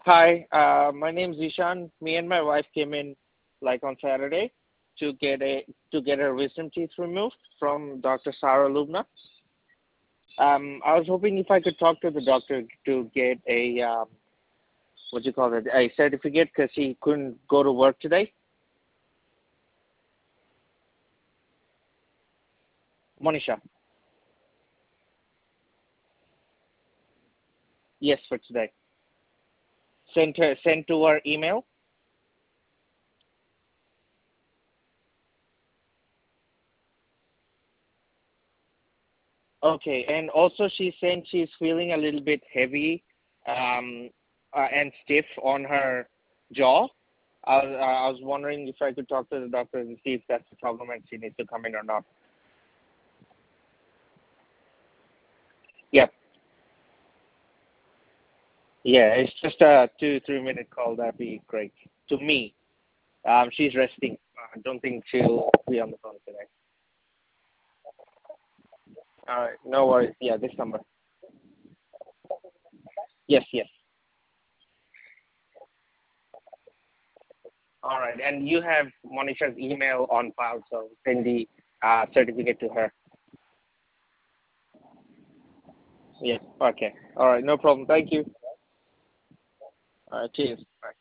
Hi, my name's Zishan. Me and my wife came in like on Saturday to get a to get her wisdom teeth removed from Dr. Sarah Lubna. I was hoping if I could talk to the doctor to get a what do you call it, a certificate because he couldn't go to work today. Monisha, yes, for today. Sent to her email. Okay, and also she's saying she's feeling a little bit heavy um, and stiff on her jaw. I was wondering if I could talk to the doctor and see if that's the problem and she needs to come in or not. Yep. Yeah, it's just a 2 3 minute call. That'd be great. To me, she's resting. I don't think she'll be on the phone today. All right, no worries. Yeah, this number. Yes, yes. All right, and you have Monisha's email on file, so send the certificate to her. Yes. Okay. All right, no problem. Thank you. Cheers. Bye.